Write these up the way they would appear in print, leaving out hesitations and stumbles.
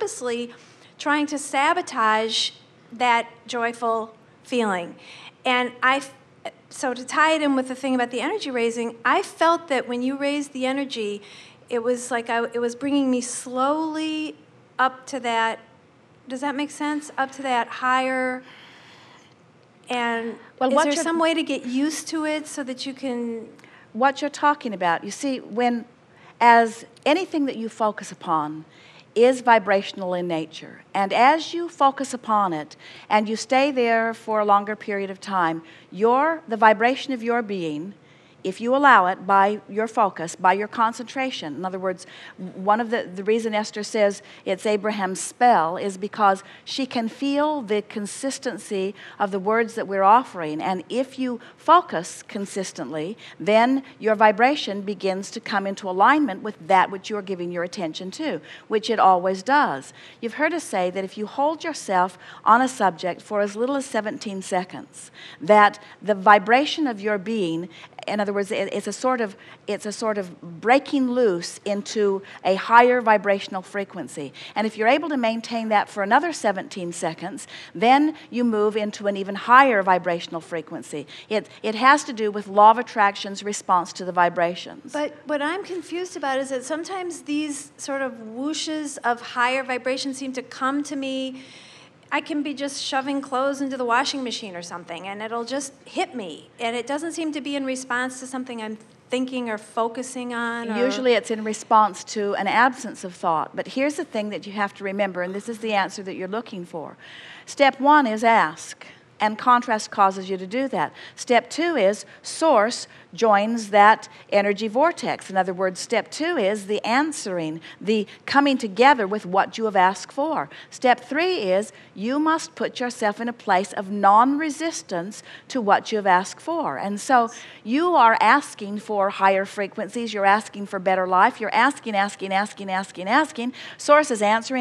purposely trying to sabotage that joyful feeling. And so to tie it in with the thing about the energy raising, I felt that when you raised the energy, it was like it was bringing me slowly up to that, does that make sense? Up to that higher, and is there some way to get used to it so that you can... What you're talking about, you see, as anything that you focus upon is vibrational in nature, and as you focus upon it and you stay there for a longer period of time, the vibration of your being, if you allow it, by your focus, by your concentration. In other words, one of the reason Esther says it's Abraham's spell is because she can feel the consistency of the words that we're offering. And if you focus consistently, then your vibration begins to come into alignment with that which you're giving your attention to, which it always does. You've heard us say that if you hold yourself on a subject for as little as 17 seconds, that the vibration of your being, in other words, it's a sort of breaking loose into a higher vibrational frequency. And if you're able to maintain that for another 17 seconds, then you move into an even higher vibrational frequency. It has to do with law of attraction's response to the vibrations. But what I'm confused about is that sometimes these sort of whooshes of higher vibration seem to come to me. I can be just shoving clothes into the washing machine or something, and it'll just hit me. And it doesn't seem to be in response to something I'm thinking or focusing on. Usually it's in response to an absence of thought. But here's the thing that you have to remember, and this is the answer that you're looking for. Step 1 is ask, and contrast causes you to do that. Step 2 is source joins that energy vortex. In other words, step 2 is the answering, the coming together with what you have asked for. Step 3 is you must put yourself in a place of non-resistance to what you have asked for. And so you are asking for higher frequencies, you're asking for better life, you're asking. Source is answering,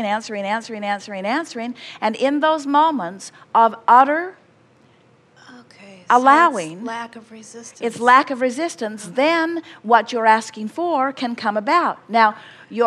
and in those moments of utter allowing, it's lack of resistance. It's lack of resistance. Then what you're asking for can come about. Now,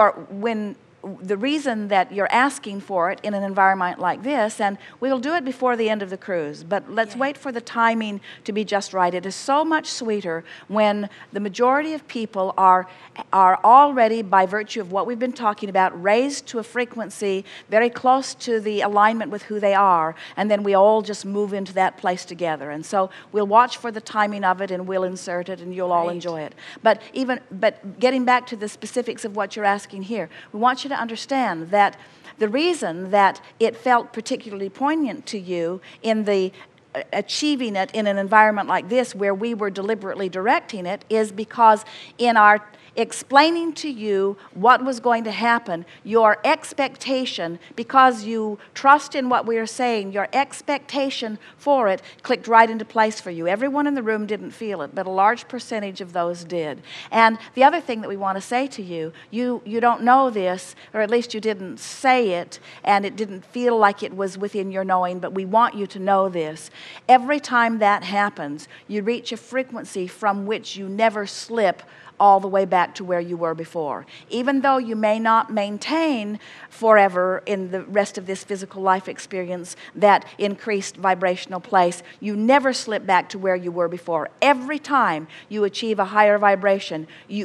the reason that you're asking for it in an environment like this, and we'll do it before the end of the cruise, but let's wait for the timing to be just right. It is so much sweeter when the majority of people are already, by virtue of what we've been talking about, raised to a frequency very close to the alignment with who they are, and then we all just move into that place together. And so we'll watch for the timing of it, and we'll insert it, and you'll all enjoy it. But getting back to the specifics of what you're asking here, we want you to understand that the reason that it felt particularly poignant to you in the achieving it in an environment like this where we were deliberately directing it is because in our explaining to you what was going to happen, your expectation, because you trust in what we are saying, your expectation for it clicked right into place for you. Everyone in the room didn't feel it, but a large percentage of those did. And the other thing that we want to say to you, you don't know this, or at least you didn't say it, and it didn't feel like it was within your knowing, but we want you to know this. Every time that happens, you reach a frequency from which you never slip all the way back to where you were before. Even though you may not maintain forever in the rest of this physical life experience that increased vibrational place, you never slip back to where you were before. Every time you achieve a higher vibration,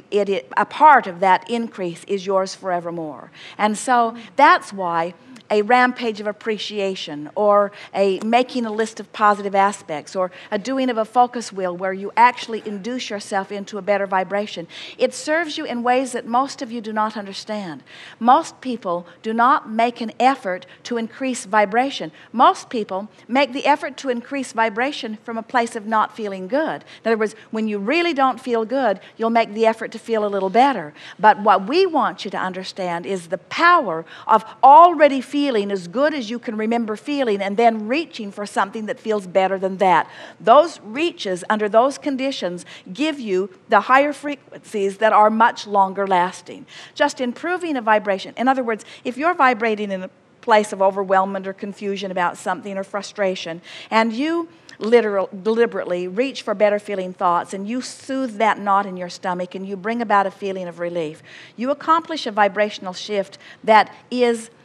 a part of that increase is yours forevermore. And so that's why a rampage of appreciation, or a making a list of positive aspects, or a doing of a focus wheel where you actually induce yourself into a better vibration. It serves you in ways that most of you do not understand. Most people do not make an effort to increase vibration. Most people make the effort to increase vibration from a place of not feeling good. In other words, when you really don't feel good, you'll make the effort to feel a little better. But what we want you to understand is the power of already feeling as good as you can remember feeling, and then reaching for something that feels better than that. Those reaches under those conditions give you the higher frequencies that are much longer lasting. Just improving a vibration. In other words, if you're vibrating in a place of overwhelmment or confusion about something or frustration, and you deliberately reach for better feeling thoughts, and you soothe that knot in your stomach, and you bring about a feeling of relief, you accomplish a vibrational shift that is